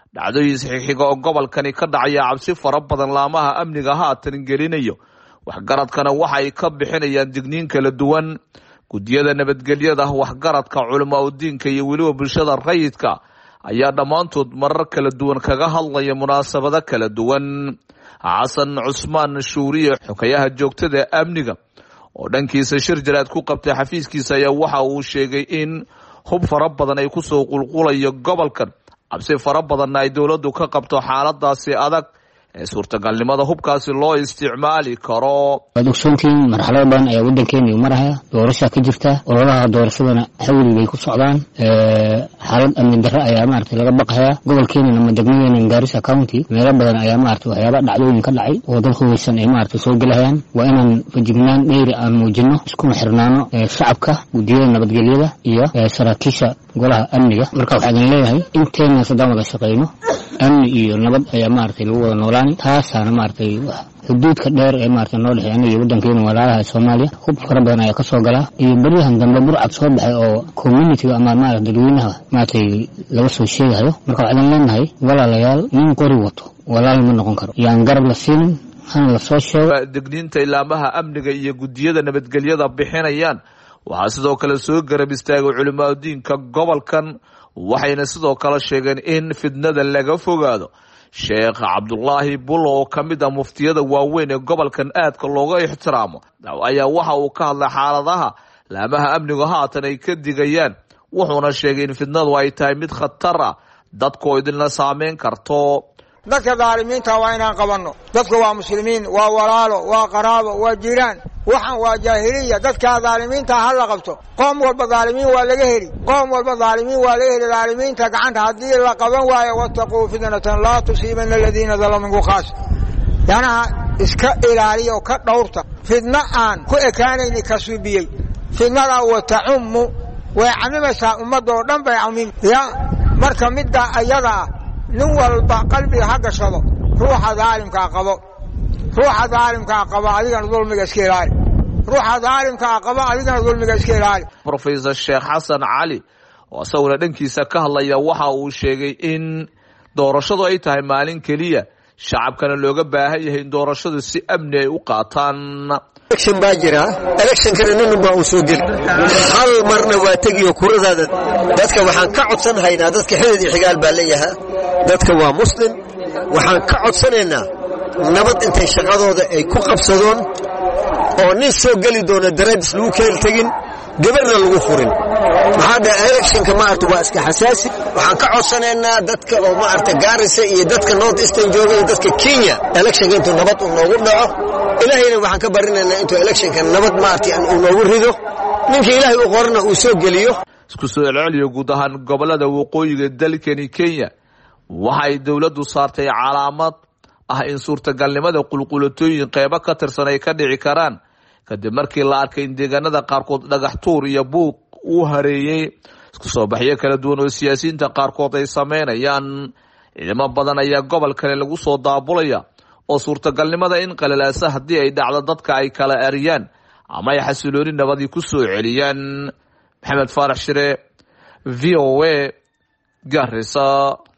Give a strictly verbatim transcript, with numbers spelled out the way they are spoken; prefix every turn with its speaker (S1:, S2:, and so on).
S1: dhacdooyin xiga oo gobolkani ka dhacaya cabsi fara badan laamaha amniga haatan gelinayo waxgaradkana waxa ay ka bixinayaan digniin kala duwan gudiyada nabadgelyada waxgaradka culamaa u diinka iyo waliba bulshada rayidka ayaa dhammaantood marar kala duwan kaga hadlaya munaasabado kala duwan xasan cusmaan shuuriye xogayaha joogtada amniga oo dhankiisa shir jaraad ku qabtay xafiiskiisa ayaa waxa uu sheegay in hub fara badan ay ku soo qulqulayo gobolkan cabsi fara badan ay dawladdu ka qabto xaaladaasi adag ee suurtagalnimada hubkaasi loo isticmaali karo
S2: dadugsoontiin marxalado badan ayaa waddankeena maraya doorasho ka jirta ololaha doorashadana xawli bay ku socdaan ee xaalad amni darro ayaa maartay laga baqaya gobolkeena lama degmadeena Garissa County meelo badan ayaa maartay waxyaabo dhacdooyin ka dhacay oo dad hubeysan ay maartay soo galayaan waa inaan fajignaan dheeri aan muujino isku xirnaano shacabka gudiyada nabadgelyada iyo saraakiisha golaha amniga marka waxaan leeyahay inteena sadama wada shaqeyno amni iyo nabad ayaa maartay lagu wada noolaan taasana maartay xuduudka dheer ee maartay noo dhaxay anaga waddankeena walaalaha Soomaaliya hub fara badan ayaa ka soo gala iyo bariyahan dambe burcad soo baxay oo community ama maartay dadweynaha maartay laga soo sheegayo marka waxaan leenahay walaalayaal nin qori wato walaal ma noqon karo yaan garab la siinin han la soo sheego
S1: digniinta ilaamaha amniga iyo gudiyada nabadgelyada bixinayaan waxaa sidoo kale soo garab istaagay culamaa diinka gobolkan waxayna sidoo kale sheegeen in fidnada laga fogaado sheekh Cabdullaahi Bulo oo kamid ah muftiyada waaweyn ee gobolkan aadka looga ixtiraamo ayaa waxa uu ka hadlay xaaladaha laamaha amniga haatan ay ka digayaan wuxuuna sheegay in fidnadu ay tahay mid khatar ah dadku idinla saameyn karto
S3: dadka daalimiinta waa inaan qabanno dadku waa muslimiin waa walaalo waa qaraabo waa jiraan waxaan waa jaahiliya dadka daalimiinta hal la qabto qoom walba daalimiin waa laga heli qoom walba daalimiin waa laga heli daalimiinta gacanta hadii la qaban waayo wattaquu fitnatan la tusiibanna alladina zalamu khas yana iska ilaaliyo ka dhowrta fitna aan ku ekaanayni ka suubiyay fitnada wa ta'ummu wa amimasa ummadoo dhan bay amim ya marka midda ayada nin walba qalbiga ha gashado ruuxa daalimka qabo ruuxa daalimka qabo adiga dulmiga iska ilaali ruuxa daalimka qabo adiga dulmiga iska ilaali
S1: Professor Sheikh Hassan Ali oo sawir dhankiisa ka hadlaya waxa uu sheegay in doorashadu ay tahay maalin kaliya shacabkana looga baahan yahay in doorashadu si amni ay u qaataan
S4: election baajira election kana nin baa u soo gal hal marna waa tagiyo kuradaada dadka waxaan ka codsan haynaa dadka xilid xigaal baa leeyahay dadka waa muslim waxaan ka codsanaynaa nabad intay shaqadooda ay ku qabsadaan oo nin soo gali doona daraadis lagu keel tagin gabarna lagu furin maxaa dhaca electionka ma arto waa iska xasaasi waxaan ka codsanaynaa dadka oo ma arta Garissa iyo dadka North Eastern jooga iyo dadka Kenya electionka intuu nabad uu noogu dhaco ilaahayna waxaan ka barinaynaa intuu electionka nabad ma arti uu noogu rido ninka ilaahay uu qorna uu soo geliyo
S1: isku soo celceliyo guud ahaan gobolada waqooyiga dalkani Kenya waxay dawladdu saartay calaamad ah in suurtagalnimada qulqulatooyin qayb ka tirsan ay ka dhici karaan kadib markii la arkay in deegaanada qaarkood dhagax tuur iyo buuq uu hareeyay isku soo baxyo kala duwan oo siyaasiyiinta qaarkood ay sameynayaan ciidamo badan ayaa gobolkan lagu soo daabulaya oo suurtagalnimada in qalalaasa hadii ay dhacdo dadka ay kala ariyaan ama ay xasilooni nabadi ku soo celiyaan Maxamed Faarax Shire V O A Garissa.